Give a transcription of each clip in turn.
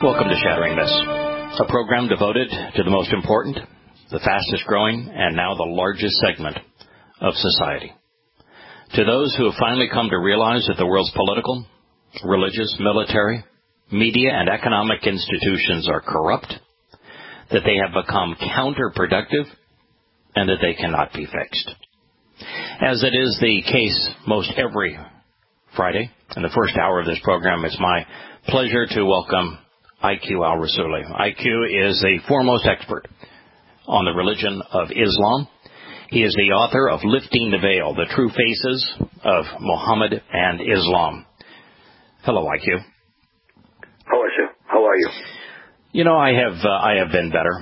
Welcome to Shattering Myths, a program devoted to the most important, the fastest growing, and now the largest segment of society. To those who have finally come to realize that the world's political, religious, military, media, and economic institutions are corrupt, that they have become counterproductive, and that they cannot be fixed. As it is the case most every Friday, in the first hour of this program, it's my pleasure to welcome IQ al-Rassouli. IQ is the foremost expert on the religion of Islam. He is the author of Lifting the Veil, The True Faces of Muhammad and Islam. Hello, IQ. How are you? You know, I have been better.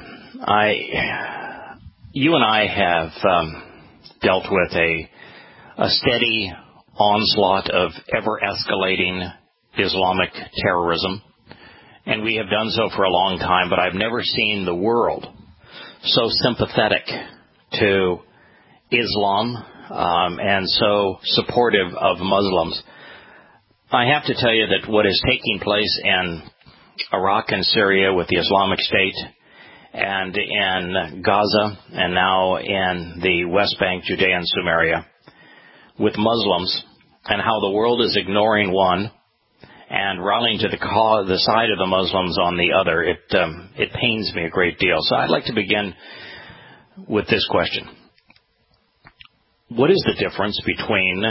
You and I have dealt with a steady onslaught of ever-escalating Islamic terrorism, and we have done so for a long time, but I've never seen the world so sympathetic to Islam and so supportive of Muslims. I have to tell you that what is taking place in Iraq and Syria with the Islamic State, and in Gaza, and now in the West Bank, Judea and Samaria, with Muslims, and how the world is ignoring one and rallying to the side of the Muslims on the other, it pains me a great deal. So I'd like to begin with this question. What is the difference between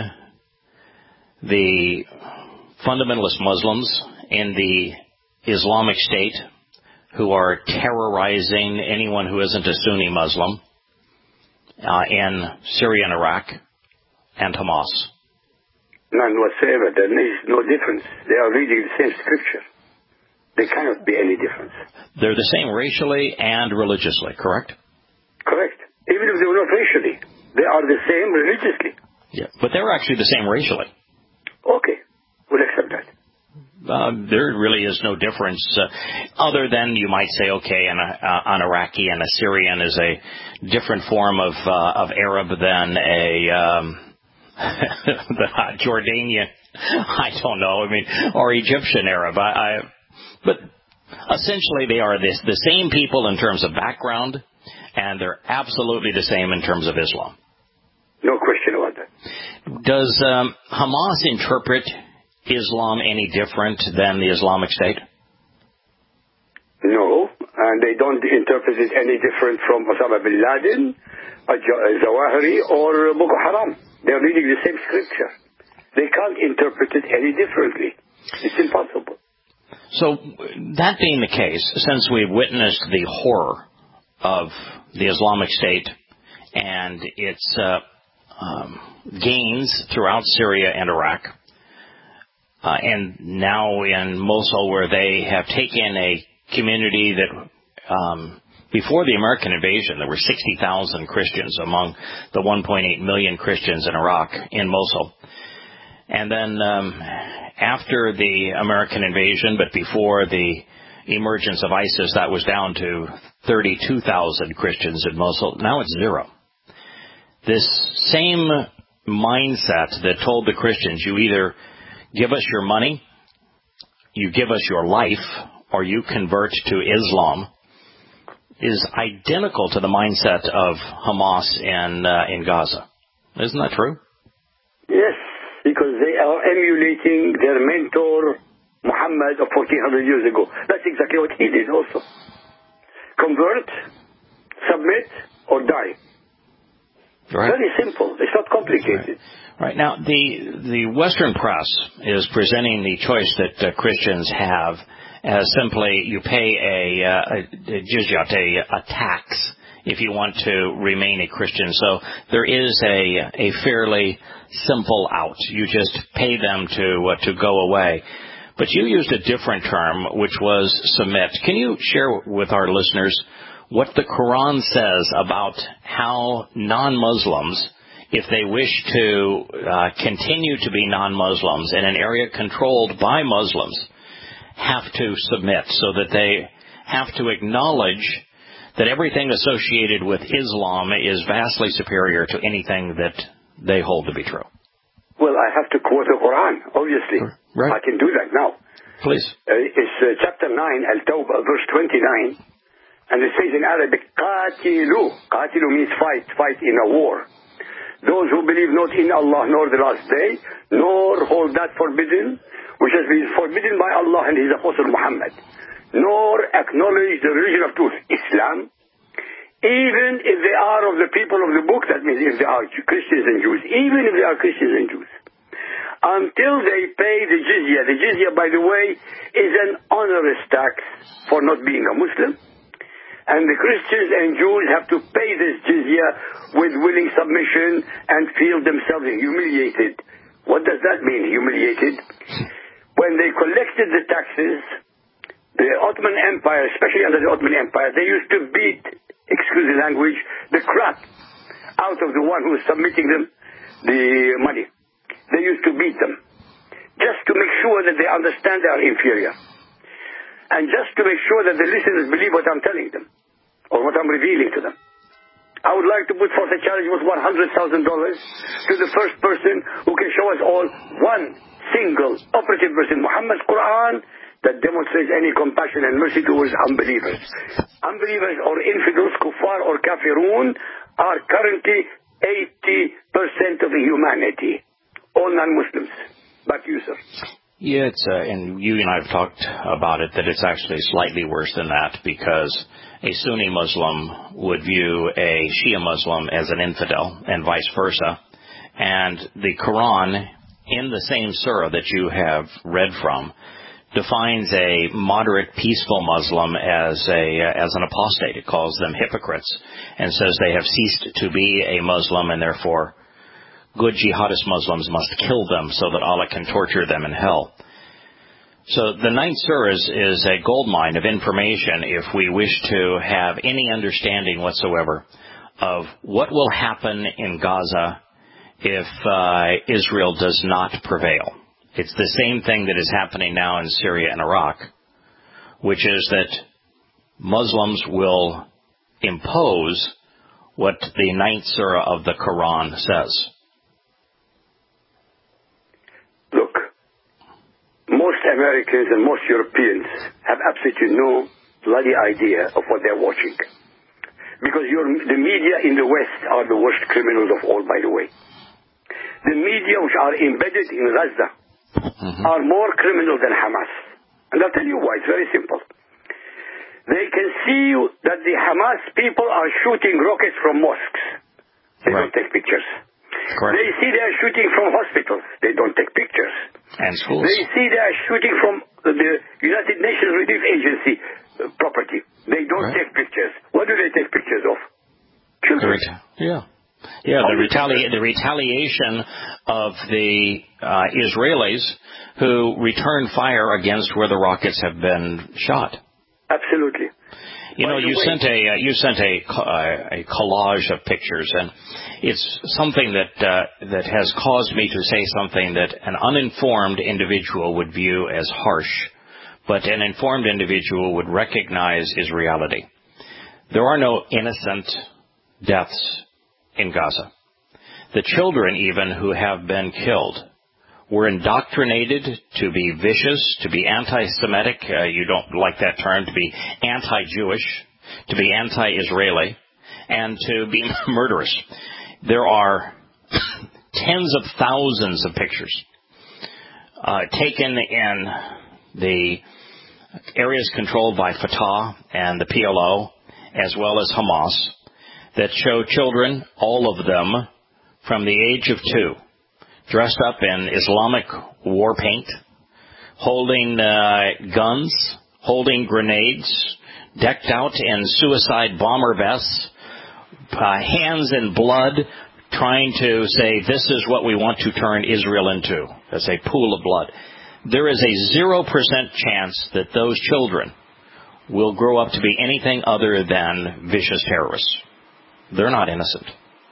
the fundamentalist Muslims in the Islamic State, who are terrorizing anyone who isn't a Sunni Muslim, in Syria and Iraq, and Hamas? None whatsoever. There is no difference. They are reading the same scripture. There cannot be any difference. They're the same racially and religiously, correct? Correct. Even if they were not racially, they are the same religiously. Yeah, but they're actually the same racially. Okay, we'll accept that. There really is no difference, other than you might say, okay, an Iraqi and a Syrian is a different form of Arab than the Jordanian, I don't know, or Egyptian Arab. But essentially they are the same people in terms of background, and they're absolutely the same in terms of Islam. No question about that. Does Hamas interpret Islam any different than the Islamic State? No, and they don't interpret it any different from Osama bin Laden, Zawahiri, or Boko Haram. They're reading the same scripture. They can't interpret it any differently. It's impossible. So, that being the case, since we've witnessed the horror of the Islamic State and its gains throughout Syria and Iraq, and now in Mosul, where they have taken a community that before the American invasion, there were 60,000 Christians among the 1.8 million Christians in Iraq, in Mosul. And then after the American invasion, but before the emergence of ISIS, that was down to 32,000 Christians in Mosul. Now it's zero. This same mindset that told the Christians, you either give us your money, you give us your life, or you convert to Islam, is identical to the mindset of Hamas in Gaza. Isn't that true? Yes, because they are emulating their mentor, Muhammad, of 1400 years ago. That's exactly what he did also. Convert, submit, or die. Right. Very simple. It's not complicated. Right. Now, the Western press is presenting the choice that Christians have as simply you pay a jizyat, a tax, if you want to remain a Christian. So there is a fairly simple out. You just pay them to go away. But you used a different term, which was submit. Can you share with our listeners what the Quran says about how non-Muslims, if they wish to continue to be non-Muslims in an area controlled by Muslims, have to submit, so that they have to acknowledge that everything associated with Islam is vastly superior to anything that they hold to be true? Well, I have to quote the Quran, obviously. Right. I can do that now. Please. It's chapter 9, Al-Tawbah, verse 29. And it says in Arabic, قاتلوا. قاتلوا means fight in a war. Those who believe not in Allah nor the last day, nor hold that forbidden, which has been forbidden by Allah and His Apostle Muhammad, nor acknowledge the religion of truth, Islam, even if they are of the people of the book, that means if they are Christians and Jews, even if they are Christians and Jews, until they pay the jizya. The jizya, by the way, is an onerous tax for not being a Muslim. And the Christians and Jews have to pay this jizya with willing submission and feel themselves humiliated. What does that mean, humiliated? When they collected the taxes, the Ottoman Empire, especially under the Ottoman Empire, they used to beat, excuse the language, the crap out of the one who was submitting them the money. They used to beat them, just to make sure that they understand they are inferior. And just to make sure that the listeners believe what I'm telling them, or what I'm revealing to them. I would like to put forth a challenge with $100,000 to the first person who can show us all one single operative verse in Muhammad's Quran that demonstrates any compassion and mercy towards unbelievers. Unbelievers or infidels, kuffar or kafirun, are currently 80% of the humanity. All non-Muslims. Back to you, sir. Yeah, and you and I have talked about it, that it's actually slightly worse than that, because a Sunni Muslim would view a Shia Muslim as an infidel, and vice versa. And the Quran, in the same surah that you have read from, defines a moderate, peaceful Muslim as an apostate. It calls them hypocrites, and says they have ceased to be a Muslim, and therefore good jihadist Muslims must kill them so that Allah can torture them in hell. So the ninth surah is a goldmine of information if we wish to have any understanding whatsoever of what will happen in Gaza if Israel does not prevail. It's the same thing that is happening now in Syria and Iraq, which is that Muslims will impose what the ninth surah of the Quran says. Most Americans and most Europeans have absolutely no bloody idea of what they're watching. Because the media in the West are the worst criminals of all, by the way. The media which are embedded in Gaza are more criminal than Hamas. And I'll tell you why. It's very simple. They can see that the Hamas people are shooting rockets from mosques. They don't take pictures. Correct. They see they are shooting from hospitals. They don't take pictures. And schools. They see they are shooting from the United Nations Relief Agency property. They don't take pictures. What do they take pictures of? Children. Yeah. Yeah, the retaliation of the Israelis who return fire against where the rockets have been shot. Absolutely. You know, you sent a collage of pictures, and it's something that has caused me to say something that an uninformed individual would view as harsh, but an informed individual would recognize is reality. There are no innocent deaths in Gaza. The children, even, who have been killed were indoctrinated to be vicious, to be anti-Semitic, you don't like that term, to be anti-Jewish, to be anti-Israeli, and to be murderous. There are tens of thousands of pictures taken in the areas controlled by Fatah and the PLO, as well as Hamas, that show children, all of them, from the age of 2, dressed up in Islamic war paint, holding guns, holding grenades, decked out in suicide bomber vests, hands in blood, trying to say, this is what we want to turn Israel into, as a pool of blood. There is a 0% chance that those children will grow up to be anything other than vicious terrorists. They're not innocent.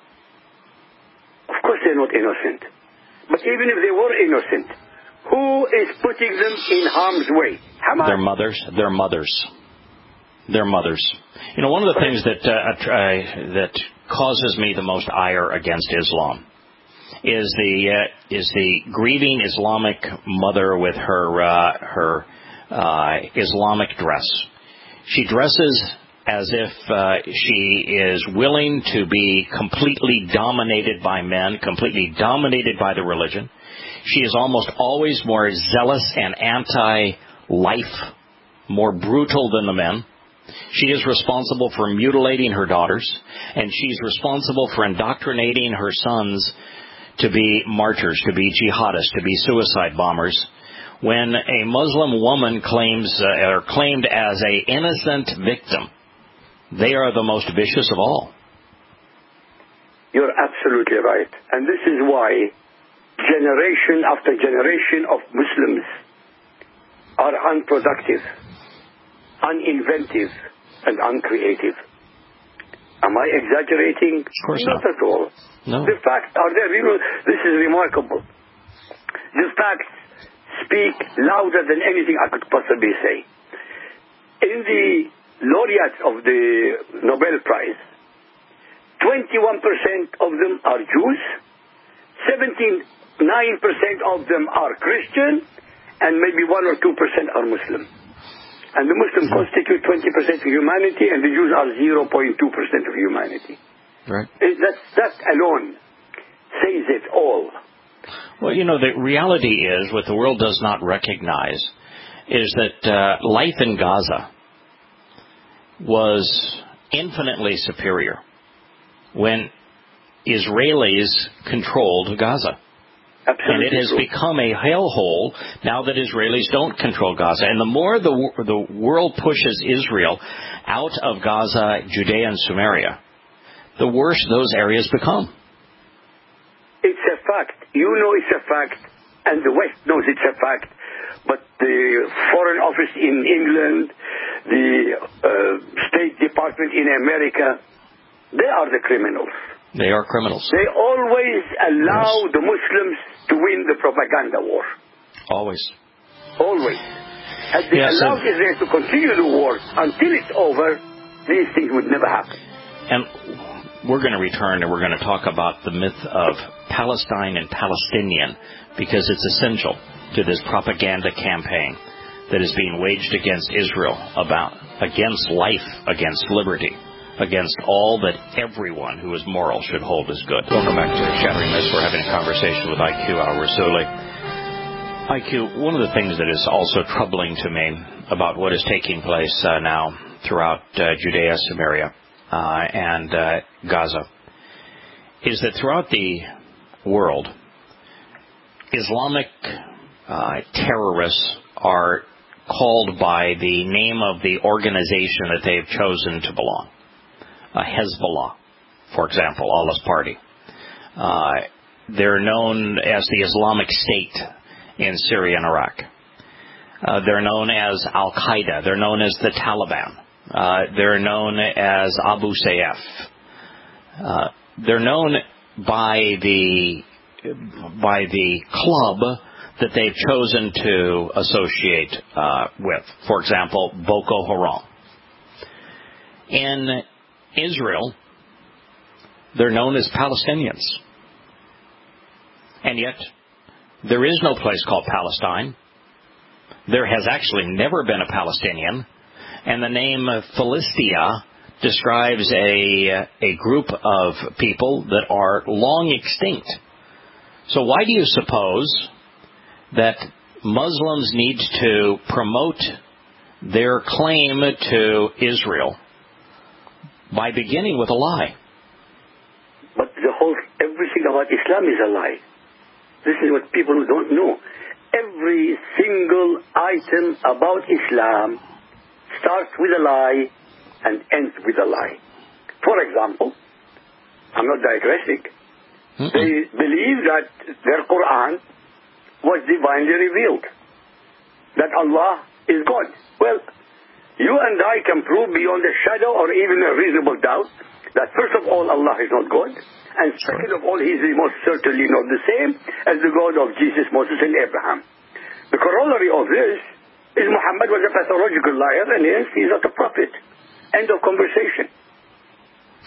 Of course they're not innocent. But even if they were innocent, who is putting them in harm's way? Hamas? Their mothers. You know, one of the things that causes me the most ire against Islam is the grieving Islamic mother with her Islamic dress. She dresses as if she is willing to be completely dominated by men, completely dominated by the religion. She is almost always more zealous and anti-life, more brutal than the men. She is responsible for mutilating her daughters, and she's responsible for indoctrinating her sons to be martyrs, to be jihadists, to be suicide bombers. When a Muslim woman claimed as an innocent victim, they are the most vicious of all. You're absolutely right. And this is why generation after generation of Muslims are unproductive, uninventive, and uncreative. Am I exaggerating? Of course not. Not at all. No. The facts are there. This is remarkable. The facts speak louder than anything I could possibly say. In the laureates of the Nobel Prize, 21% of them are Jews, 79% of them are Christian, and maybe 1 or 2% are Muslim. And the Muslims constitute 20% of humanity, and the Jews are 0.2% of humanity. Right. That alone says it all. Well, the reality is, what the world does not recognize, is that life in Gaza was infinitely superior when Israelis controlled Gaza. Absolutely. And it has become a hellhole now that Israelis don't control Gaza. And the more the world pushes Israel out of Gaza, Judea, and Samaria, the worse those areas become. It's a fact. You know it's a fact, and the West knows it's a fact. But the Foreign Office in England, the State Department in America, they are the criminals. They are criminals. They always allow the Muslims to win the propaganda war. Always. Always. Had they allowed Israel to continue the war until it's over, these things would never happen. And we're going to return and we're going to talk about the myth of Palestine and Palestinian, because it's essential to this propaganda campaign that is being waged against Israel, against life, against liberty, against all that everyone who is moral should hold as good. Welcome back to Shattering Myths. We're having a conversation with IQ al-Rassooli. IQ, one of the things that is also troubling to me about what is taking place now throughout Judea, Samaria, and Gaza, is that throughout the world, Islamic terrorists are called by the name of the organization that they've chosen to belong. Hezbollah, for example, Allah's party. They're known as the Islamic State in Syria and Iraq. They're known as Al-Qaeda. They're known as the Taliban. They're known as Abu Sayyaf. They're known by the club that they've chosen to associate with. For example, Boko Haram. In Israel, they're known as Palestinians. And yet, there is no place called Palestine. There has actually never been a Palestinian. And the name Philistia describes a group of people that are long extinct. So why do you suppose that Muslims need to promote their claim to Israel by beginning with a lie? But everything about Islam is a lie. This is what people don't know. Every single item about Islam starts with a lie and ends with a lie. For example, I'm not digressing. They believe that their Quran was divinely revealed, that Allah is God. Well, you and I can prove beyond a shadow or even a reasonable doubt that first of all, Allah is not God, and second of all, He is most certainly not the same as the God of Jesus, Moses, and Abraham. The corollary of this is Muhammad was a pathological liar, and hence he is not a prophet. End of conversation. Yeah.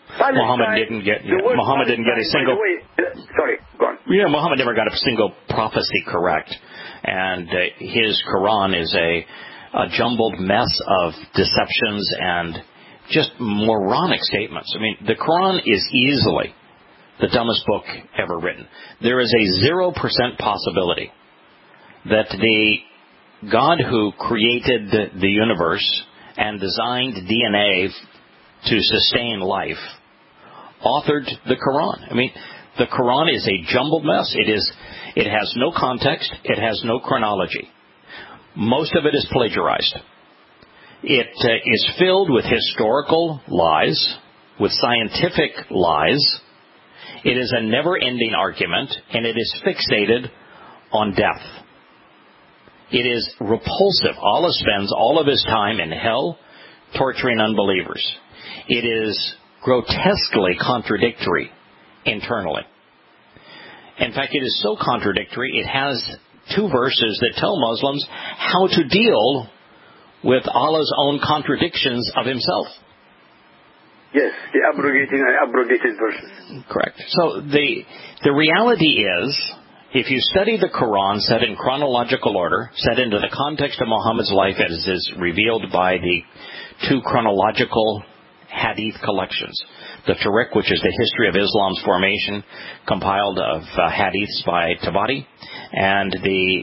Muhammad didn't get a single. Sorry, go on. Yeah, Muhammad never got a single prophecy correct, and his Quran is a jumbled mess of deceptions and just moronic statements. I mean, the Quran is easily the dumbest book ever written. There is a 0% possibility that the God who created the universe and designed DNA to sustain life authored the Quran. I mean, the Quran is a jumbled mess. It has no context. It has no chronology. Most of it is plagiarized. It is filled with historical lies, with scientific lies. It is a never-ending argument, and it is fixated on death. It is repulsive. Allah spends all of his time in hell torturing unbelievers. It is grotesquely contradictory internally. In fact, it is so contradictory, it has 2 verses that tell Muslims how to deal with Allah's own contradictions of himself. Yes, the abrogating and abrogated verses. Correct. So the reality is, if you study the Quran set in chronological order, set into the context of Muhammad's life as is revealed by the 2 chronological hadith collections, the Tariq, which is the history of Islam's formation, compiled of hadiths by Tabari, and the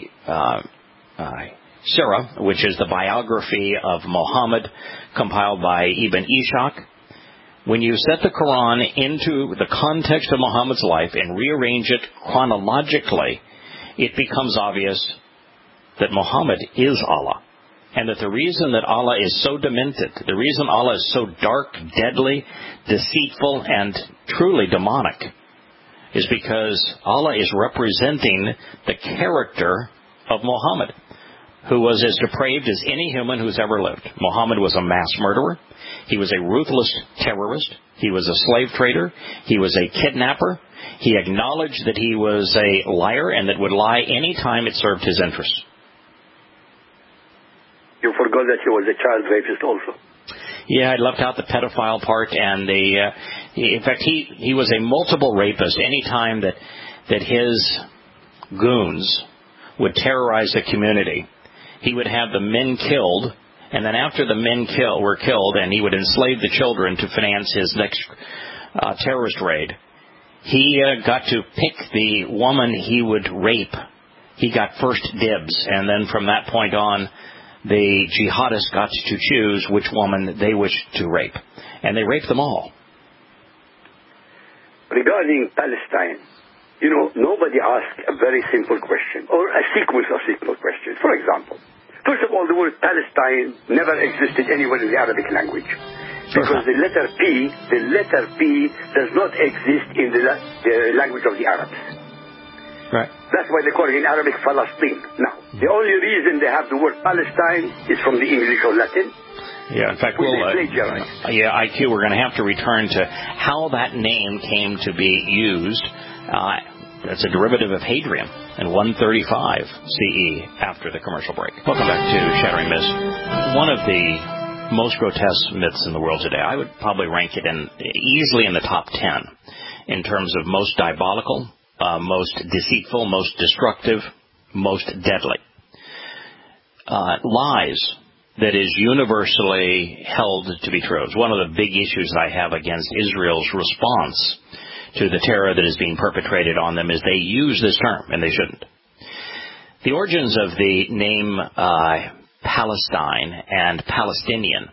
Sirah, which is the biography of Muhammad, compiled by Ibn Ishaq. When you set the Quran into the context of Muhammad's life and rearrange it chronologically, it becomes obvious that Muhammad is Allah. And that the reason that Allah is so demented, the reason Allah is so dark, deadly, deceitful, and truly demonic, is because Allah is representing the character of Muhammad, who was as depraved as any human who's ever lived. Muhammad was a mass murderer. He was a ruthless terrorist. He was a slave trader. He was a kidnapper. He acknowledged that he was a liar and that would lie any time it served his interests. You forgot that he was a child rapist also. Yeah, I left out the pedophile part, and in fact, he was a multiple rapist. Any time that his goons would terrorize the community, he would have the men killed, and then after the men were killed, and he would enslave the children to finance his next terrorist raid, he got to pick the woman he would rape. He got first dibs, and then from that point on, the jihadists got to choose which woman they wished to rape. And they raped them all. Regarding Palestine, nobody asked a very simple question, or a sequence of simple questions. For example, first of all, the word Palestine never existed anywhere in the Arabic language. Because the letter P does not exist in the language of the Arabs. Right. That's why they call it in Arabic Palestine. Now, the only reason they have the word Palestine is from the English or Latin. Yeah, in fact, IQ, we're going to have to return to how that name came to be used. That's a derivative of Hadrian in 135 CE after the commercial break. Welcome back to Shattering Myths. One of the most grotesque myths in the world today, I would probably rank it easily in the top 10 in terms of most diabolical, most deceitful, most destructive, most deadly. Lies that is universally held to be true. It's one of the big issues I have against Israel's response to the terror that is being perpetrated on them is they use this term, and they shouldn't. The origins of the name Palestine and Palestinian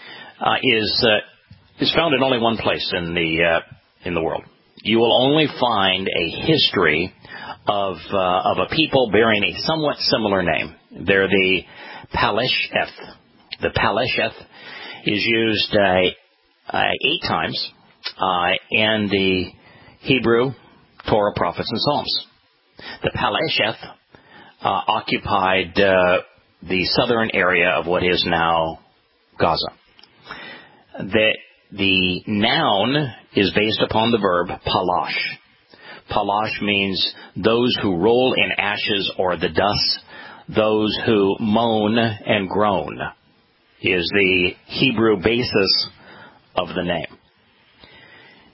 is found in only one place in the world. You will only find a history of a people bearing a somewhat similar name. They're the Palesheth. The Palesheth is used 8 times in the Hebrew, Torah, Prophets, and Psalms. The Palesheth occupied the southern area of what is now Gaza. The noun is based upon the verb palash. Palash means those who roll in ashes or the dust, those who moan and groan, is the Hebrew basis of the name.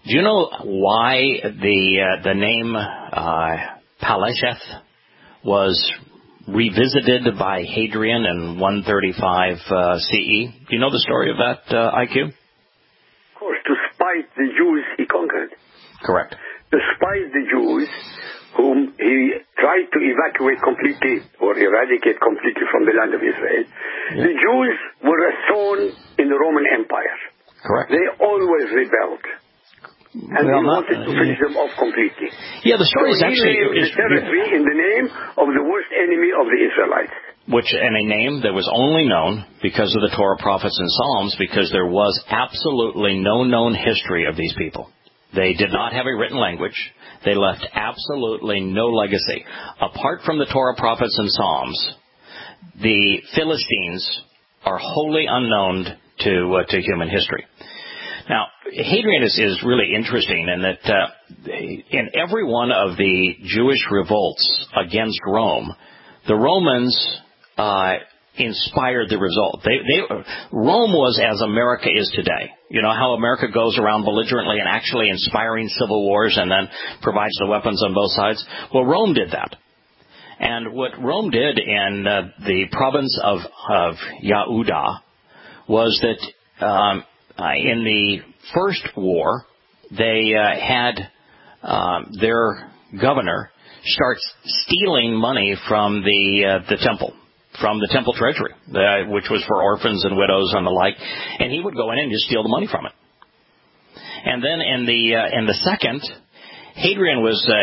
Do you know why the name Palesheth was revisited by Hadrian in 135 CE? Do you know the story of that, IQ? Of course, to spite the Jews he conquered. Correct. To spite the Jews whom he tried to evacuate completely or eradicate completely from the land of Israel. Yeah. The Jews were a thorn in the Roman Empire. Correct. They always rebelled. And he wanted to finish them off completely. Yeah, the story is actually... the territory in the name of the worst enemy of the Israelites. And a name that was only known because of the Torah, prophets, and Psalms, because there was absolutely no known history of these people. They did not have a written language. They left absolutely no legacy. Apart from the Torah, prophets, and Psalms, the Philistines are wholly unknown to human history. Now, Hadrian is really interesting in that in every one of the Jewish revolts against Rome, the Romans inspired the result. Rome was as America is today. You know how America goes around belligerently and actually inspiring civil wars and then provides the weapons on both sides? Well, Rome did that. And what Rome did in the province of Yehuda was that in the first war, they had their governor start stealing money from the temple. From the temple treasury, which was for orphans and widows and the like, and he would go in and just steal the money from it. And then in the second, Hadrian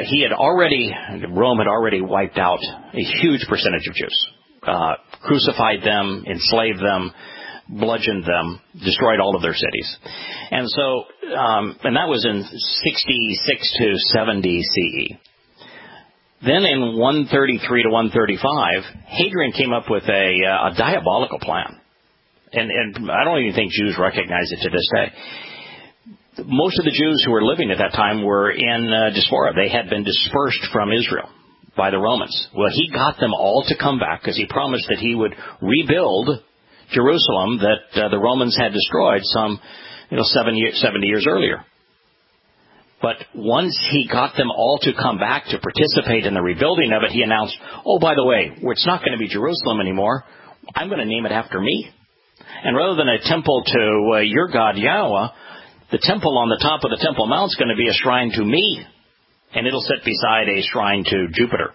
Rome had already wiped out a huge percentage of Jews, crucified them, enslaved them, bludgeoned them, destroyed all of their cities, and so and that was in 66 to 70 CE. Then in 133 to 135, Hadrian came up with a diabolical plan. And I don't even think Jews recognize it to this day. Most of the Jews who were living at that time were in diaspora. They had been dispersed from Israel by the Romans. Well, he got them all to come back because he promised that he would rebuild Jerusalem that the Romans had destroyed some 70 years earlier. But once he got them all to come back to participate in the rebuilding of it, he announced, oh, by the way, it's not going to be Jerusalem anymore. I'm going to name it after me. And rather than a temple to your God, Yahweh, the temple on the top of the Temple Mount is going to be a shrine to me. And it'll sit beside a shrine to Jupiter.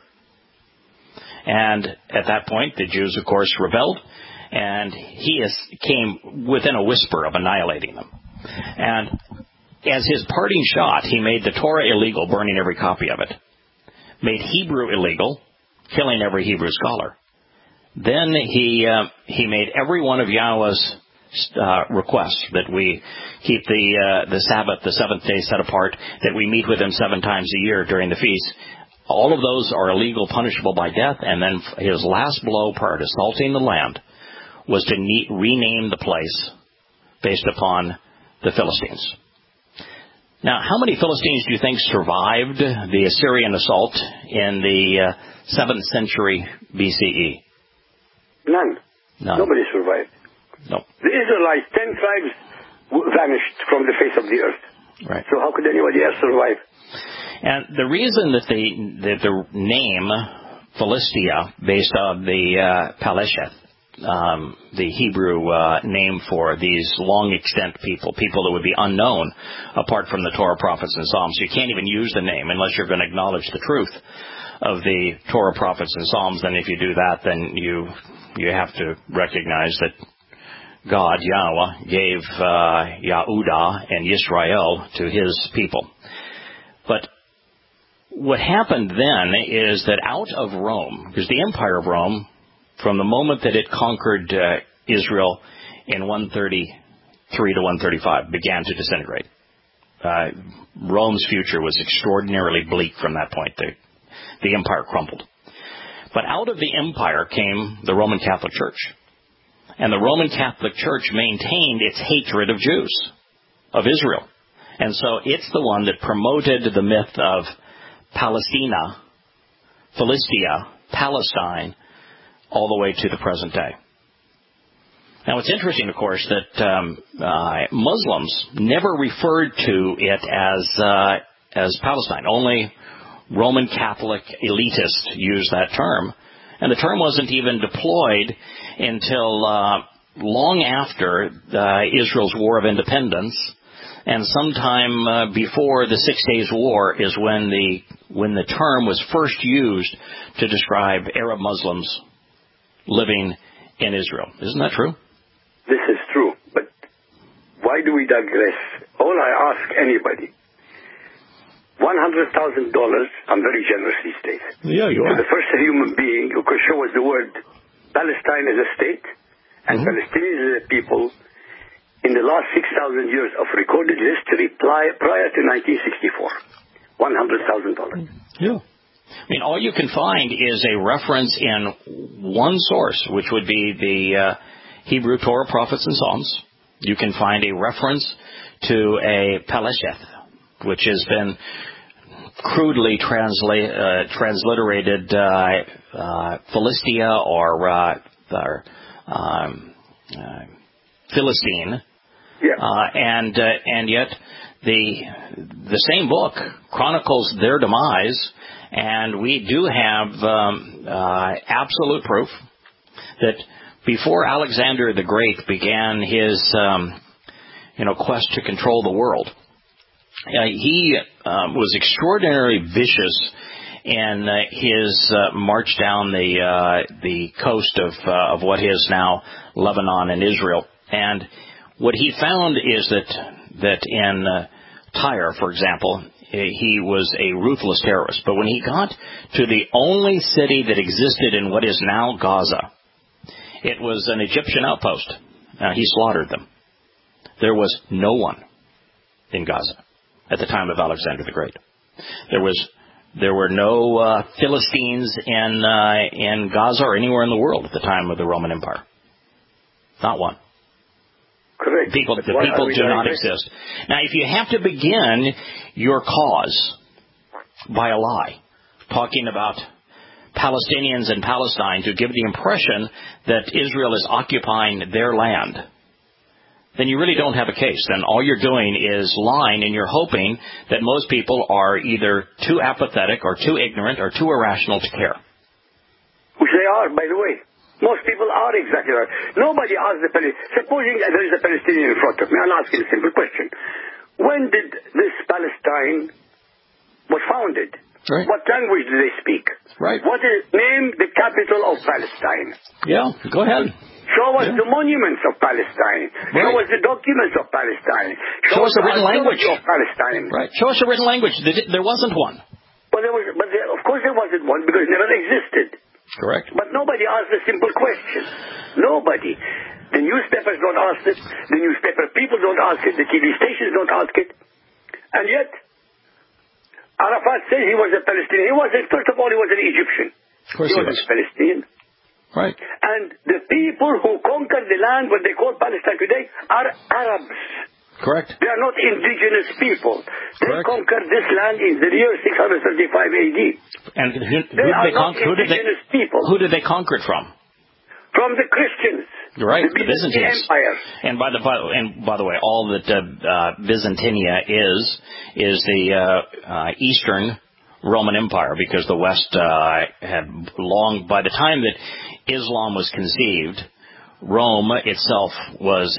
And at that point, the Jews, of course, rebelled. And he came within a whisper of annihilating them. And as his parting shot, he made the Torah illegal, burning every copy of it. Made Hebrew illegal, killing every Hebrew scholar. Then he made every one of Yahweh's requests that we keep the Sabbath, the seventh day set apart, that we meet with him 7 times a year during the feast. All of those are illegal, punishable by death. And then his last blow part, assaulting the land, was to rename the place based upon the Philistines. Now, how many Philistines do you think survived the Assyrian assault in the 7th century BCE? None. Nobody survived. No. The Israelites, 10 tribes vanished from the face of the earth. Right. So how could anybody else survive? And the reason that the name Philistia, based on the Palesheth, the Hebrew name for these long extent people that would be unknown apart from the Torah, prophets, and Psalms. You can't even use the name unless you're going to acknowledge the truth of the Torah, prophets, and Psalms. Then if you do that, then you have to recognize that God, Yahweh, gave Yehuda and Yisrael to his people. But what happened then is that out of Rome, because the Empire of Rome, from the moment that it conquered Israel in 133 to 135, began to disintegrate. Rome's future was extraordinarily bleak from that point. The empire crumbled. But out of the empire came the Roman Catholic Church. And the Roman Catholic Church maintained its hatred of Jews, of Israel. And so it's the one that promoted the myth of Palestina, Philistia, Palestine, all the way to the present day. Now, it's interesting, of course, that Muslims never referred to it as Palestine. Only Roman Catholic elitists used that term. And the term wasn't even deployed until long after Israel's War of Independence, and sometime before the 6 Days War is when the term was first used to describe Arab Muslims living in Israel. Isn't that true? This is true, but why do we digress? All I ask anybody, $100,000, I'm very generous these days. Yeah, you are. The first human being who could show us the word Palestine as a state and Palestinians as a people in the last 6,000 years of recorded history prior to 1964. $100,000. Yeah. I mean, all you can find is a reference in one source, which would be the Hebrew Torah, Prophets, and Psalms. You can find a reference to a Palesheth, which has been crudely transliterated Philistia or Philistine. Yeah. And yet the same book chronicles their demise, and we do have absolute proof that before Alexander the Great began his quest to control the world, he was extraordinarily vicious in his march down the coast of what is now Lebanon and Israel. And what he found is that in Tyre, for example, he was a ruthless terrorist. But when he got to the only city that existed in what is now Gaza, it was an Egyptian outpost. He slaughtered them. There was no one in Gaza at the time of Alexander the Great. There were no Philistines in Gaza or anywhere in the world at the time of the Roman Empire. Not one. Correct. The people do not exist. Now, if you have to begin your cause by a lie, talking about Palestinians and Palestine to give the impression that Israel is occupying their land, then you really don't have a case. Then all you're doing is lying, and you're hoping that most people are either too apathetic or too ignorant or too irrational to care. Which they are, by the way. Most people are exactly right. Nobody asks the Palestinian. Supposing there is a Palestinian in front of me, I'll ask you a simple question. When did this Palestine was founded? Right. What language do they speak? Right. What is name the capital of Palestine? Yeah, go ahead. Show us the monuments of Palestine. Right. Show us the documents of Palestine. Show us the written language of Palestine. Right. Show us a written language. There wasn't one. Well, of course there wasn't one because it never existed. Correct. But nobody asked a simple question. Nobody. The newspapers don't ask it. The newspaper people don't ask it. The TV stations don't ask it. And yet, Arafat says he was a Palestinian. He wasn't. First of all, he was an Egyptian. Of course he was. Palestinian. Right. And the people who conquered the land, what they call Palestine today, are Arabs. Correct. They are not indigenous people. They Correct. conquered this land in the year 635 AD. And who did they conquer it from? From the Christians. Right, the Byzantines. Empire. And by the way, all that Byzantinia is the Eastern Roman Empire, because the West had long, by the time that Islam was conceived, Rome itself wasn't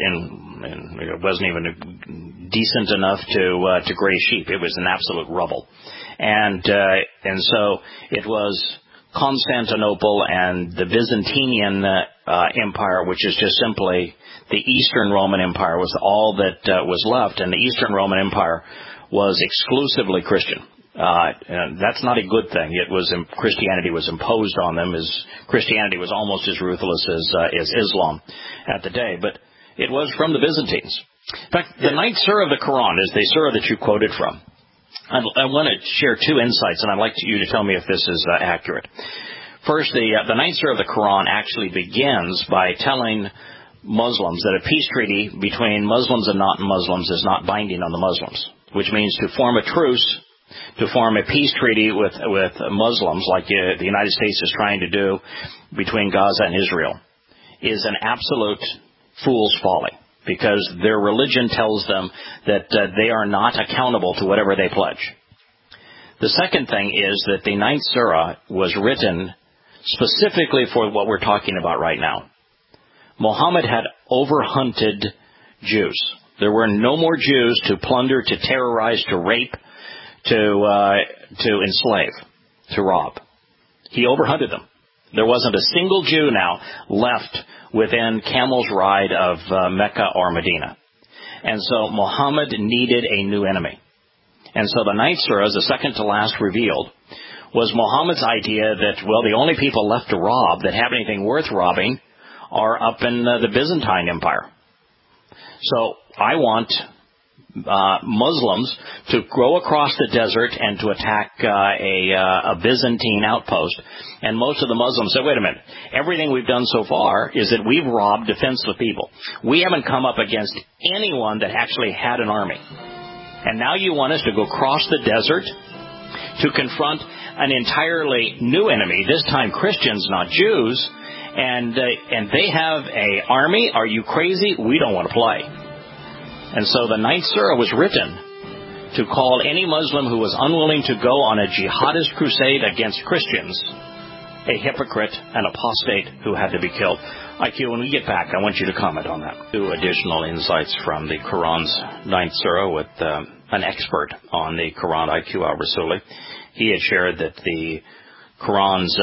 even decent enough to graze sheep. It was an absolute rubble, and so it was Constantinople and the Byzantine Empire, which is just simply the Eastern Roman Empire, was all that was left, and the Eastern Roman Empire was exclusively Christian. And that's not a good thing. Christianity was imposed on them. Christianity was almost as ruthless as Islam at the day, but it was from the Byzantines. In fact, the ninth surah of the Quran is the surah that you quoted from. I want to share two insights, and I'd like you to tell me if this is accurate. First, the ninth surah of the Quran actually begins by telling Muslims that a peace treaty between Muslims and non-Muslims is not binding on the Muslims, which means to form a truce, to form a peace treaty with Muslims, like the United States is trying to do between Gaza and Israel, is an absolute fool's folly, because their religion tells them that they are not accountable to whatever they pledge. The second thing is that the 9th Surah was written specifically for what we're talking about right now. Muhammad had overhunted Jews. There were no more Jews to plunder, to terrorize, to rape, to enslave, to rob. He overhunted them. There wasn't a single Jew now left within camel's ride of Mecca or Medina. And so Muhammad needed a new enemy. And so the 9th Surah, the second to last revealed, was Muhammad's idea that, well, the only people left to rob that have anything worth robbing are up in the Byzantine Empire. So I want Muslims to go across the desert and to attack a Byzantine outpost. And most of the Muslims said, wait a minute, everything we've done so far is that we've robbed defenseless people. We haven't come up against anyone that actually had an army. And now you want us to go across the desert to confront an entirely new enemy, this time Christians, not Jews, and they have an army? Are you crazy? We don't want to play. And so the 9th Surah was written to call any Muslim who was unwilling to go on a jihadist crusade against Christians a hypocrite, an apostate who had to be killed. IQ, when we get back, I want you to comment on that. Two additional insights from the Quran's 9th Surah with an expert on the Quran, IQ al-Rasuli. He had shared that the Quran's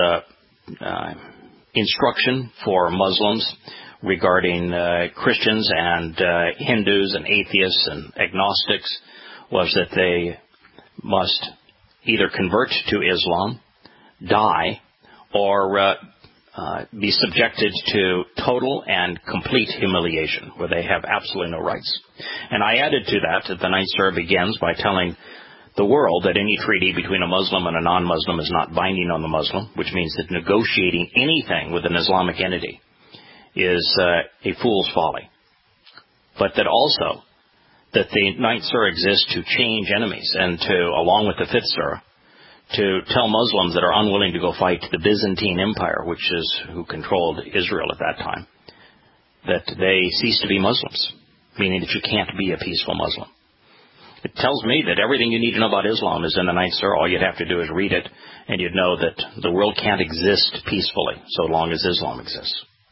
instruction for Muslims regarding Christians and Hindus and atheists and agnostics was that they must either convert to Islam, die, or be subjected to total and complete humiliation, where they have absolutely no rights. And I added to that the 9th Surah begins by telling the world that any treaty between a Muslim and a non-Muslim is not binding on the Muslim, which means that negotiating anything with an Islamic entity is a fool's folly. But that also that the 9th Surah exists to change enemies and to, along with the 5th Surah, to tell Muslims that are unwilling to go fight the Byzantine Empire, which is who controlled Israel at that time, that they cease to be Muslims, meaning that you can't be a peaceful Muslim. It tells me that everything you need to know about Islam is in the 9th Surah. All you'd have to do is read it, and you'd know that the world can't exist peacefully so long as Islam exists.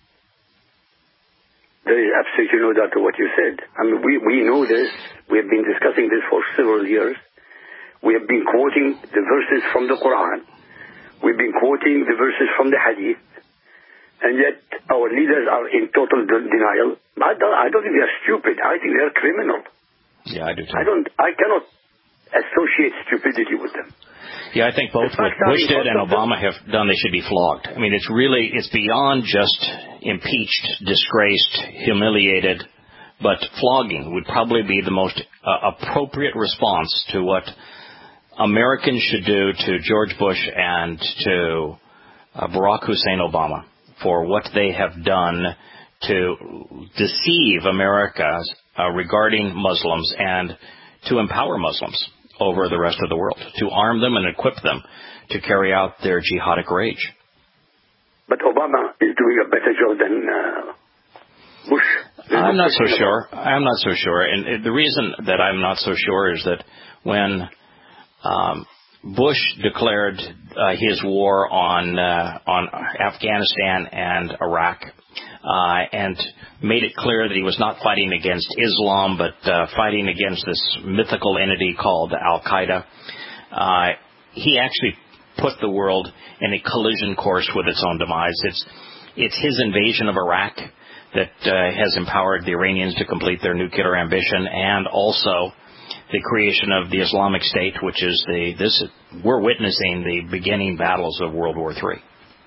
There is absolutely no doubt to what you said. I mean, we know this. We have been discussing this for several years. We have been quoting the verses from the Quran. We've been quoting the verses from the Hadith. And yet our leaders are in total denial. I don't think they are stupid. I think they are criminal. Yeah, I do too. I cannot associate stupidity with them. Yeah, I think both what Bush did and Obama have done, they should be flogged. I mean, it's beyond just impeached, disgraced, humiliated, but flogging would probably be the most appropriate response to what Americans should do to George Bush and to Barack Hussein Obama for what they have done to deceive America regarding Muslims and to empower Muslims over the rest of the world, to arm them and equip them to carry out their jihadic rage. But Obama is doing a better job than Bush. I'm not so sure. I'm not so sure. And the reason that I'm not so sure is that when Bush declared his war on Afghanistan and Iraq, and made it clear that he was not fighting against Islam, but fighting against this mythical entity called Al-Qaeda. He actually put the world in a collision course with its own demise. It's his invasion of Iraq that has empowered the Iranians to complete their nuclear ambition, and also the creation of the Islamic State, which is we're witnessing the beginning battles of World War III.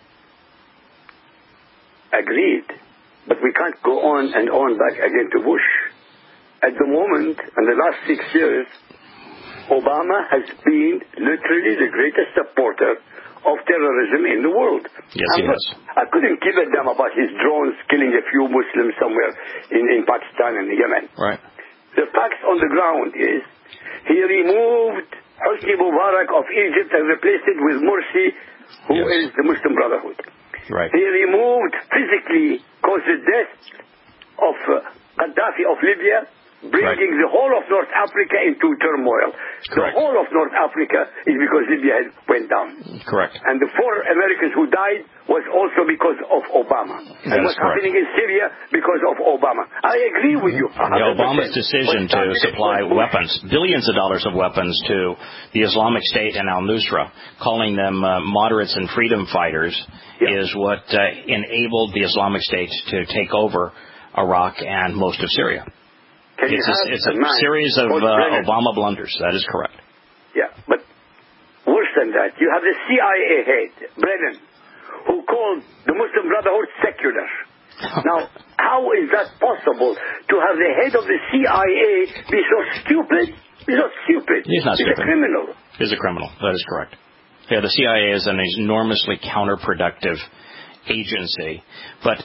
Agreed. But we can't go on and on back again to Bush. At the moment, in the last 6 years, Obama has been literally the greatest supporter of terrorism in the world. Yes, he has. I couldn't give a damn about his drones killing a few Muslims somewhere in Pakistan and Yemen. Right. The facts on the ground is he removed Hosni Mubarak of Egypt and replaced it with Morsi, who is the Muslim Brotherhood. Right. He removed, physically caused the death of Gaddafi of Libya, bringing the whole of North Africa into turmoil. Correct. The whole of North Africa is because Libya went down. Correct. And the 4 Americans who died was also because of Obama. And what's happening in Syria because of Obama. I agree with you. Obama's decision to supply weapons, billions of dollars of weapons to the Islamic State and al-Nusra, calling them moderates and freedom fighters, is what enabled the Islamic State to take over Iraq and most of Syria. It's a series of Obama blunders. That is correct. Yeah, but worse than that, you have the CIA head, Brennan, who called the Muslim Brotherhood secular. Now, how is that possible to have the head of the CIA be so stupid? He's not stupid. He's not stupid. He's a criminal. He's a criminal. That is correct. Yeah, the CIA is an enormously counterproductive agency. But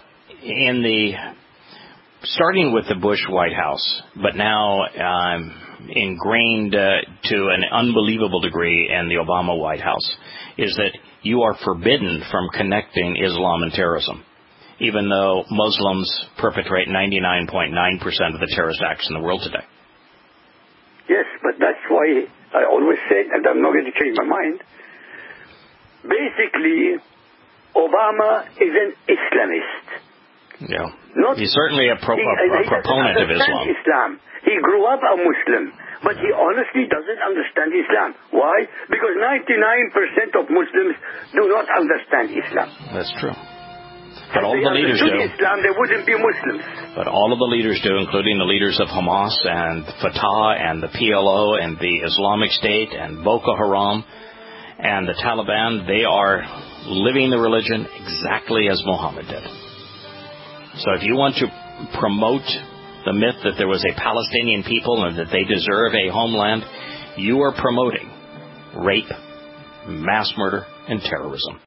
starting with the Bush White House, but now ingrained to an unbelievable degree in the Obama White House, is that you are forbidden from connecting Islam and terrorism, even though Muslims perpetrate 99.9% of the terrorist acts in the world today. Yes, but that's why I always said, and I'm not going to change my mind, basically, Obama is an Islamist. Yeah. He's certainly a proponent of Islam. He grew up a Muslim, but he honestly doesn't understand Islam. Why? Because 99% of Muslims do not understand Islam. That's true. But all the leaders do. Islam, they wouldn't be Muslims. But all of the leaders do, including the leaders of Hamas and Fatah and the PLO and the Islamic State and Boko Haram and the Taliban. They are living the religion exactly as Muhammad did. So if you want to promote the myth that there was a Palestinian people and that they deserve a homeland, you are promoting rape, mass murder, and terrorism.